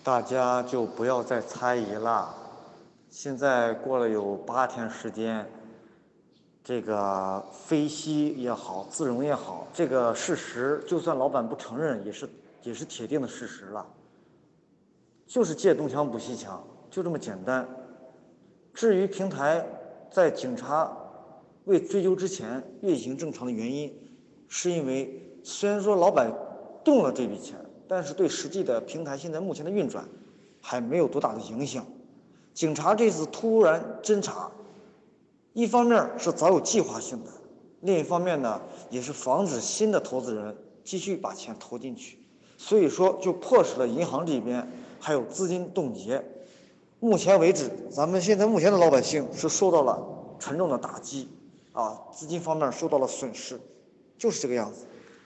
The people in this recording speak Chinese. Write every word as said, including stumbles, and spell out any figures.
大家就不要再猜疑了。现在过了有八天时间，这个飞息也好，自融也好，这个事实就算老板不承认，也是也是铁定的事实了。就是借东墙补西墙，就这么简单。至于平台在警察未追究之前运行正常的原因，是因为虽然说老板动了这笔钱，但是对实际的平台现在目前的运转还没有多大的影响。警察这次突然侦查，一方面是早有计划性的，另一方面呢，也是防止新的投资人继续把钱投进去，所以说就迫使了银行这边还有资金冻结。目前为止，咱们现在目前的老百姓是受到了沉重的打击，啊，资金方面受到了损失，就是这个样子。